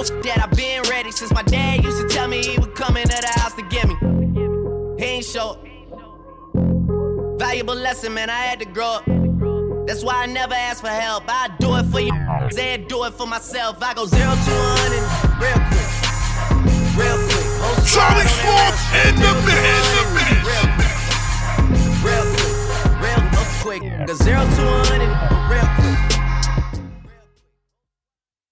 that I've been ready since my dad used to tell me he would come into the house to get me. He ain't show. Valuable lesson, man, I had to grow up. That's why I never ask for help. I do it for you, and do it for myself. I go 0 to 100 real quick. Real quick. Charlie Swartz in the mix.